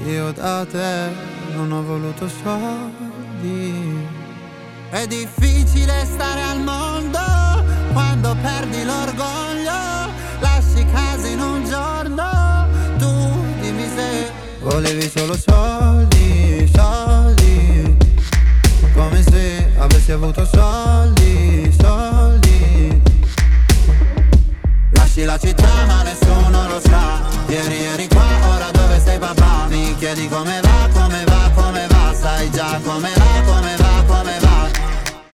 io da te non ho voluto soldi. È difficile stare al mondo quando perdi l'orgoglio, lasci casa in un giorno, tu dimmi se volevi solo soldi, soldi, come se avessi avuto soldi, soldi. Lasci la città ma nessuno lo sa, ieri eri qua, ora dove sei papà, mi chiedi come va.